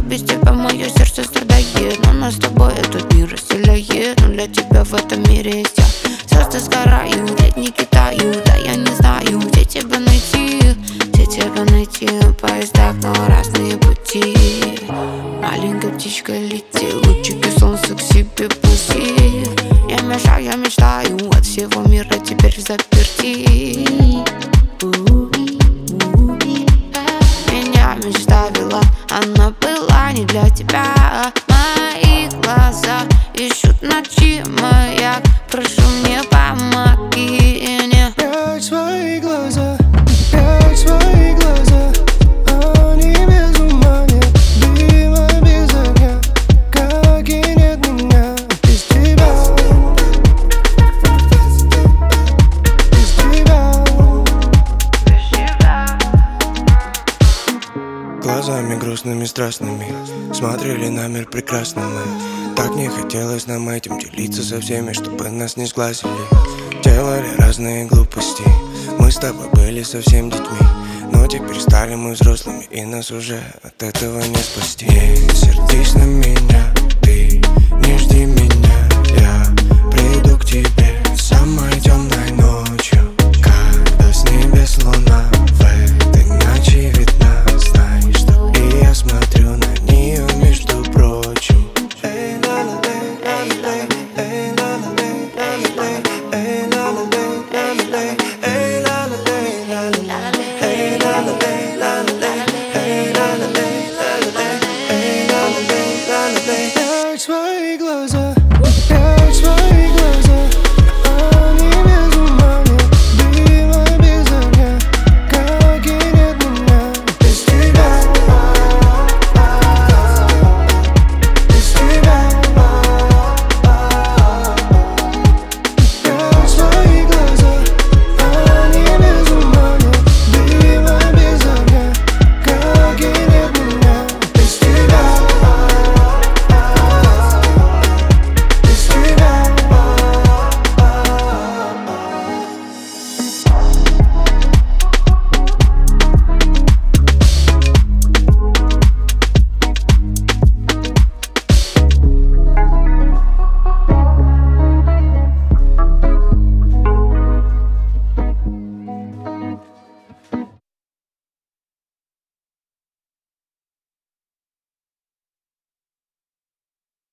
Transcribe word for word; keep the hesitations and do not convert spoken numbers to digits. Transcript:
без тебя мое сердце страдает. Но нас с тобой этот мир разделяет. Но для тебя в этом мире есть я. Звезды сгорают, летники тают. Да я не знаю, где тебя найти, где тебя найти. Поезда, но разные пути. Маленькая птичка лети, лучики солнца к себе пусти. Я мешаю, я мечтаю, от всего мира теперь взаперти. Меня мечта вела, она была не для тебя. Мои глаза ищут ночи маяк. Прошу, мне помоги мне. Прячь свои глаза, прячь свои глаза. Они без ума, нет дыма без огня. Как и нет меня без тебя. Без тебя. Глазами грустными, страстными смотрели на мир прекрасно мы. Так не хотелось нам этим делиться со всеми, чтобы нас не сглазили. Делали разные глупости, мы с тобой были совсем детьми. Но теперь стали мы взрослыми, и нас уже от этого не спасти. Не сердись на меня, ты не жди меня.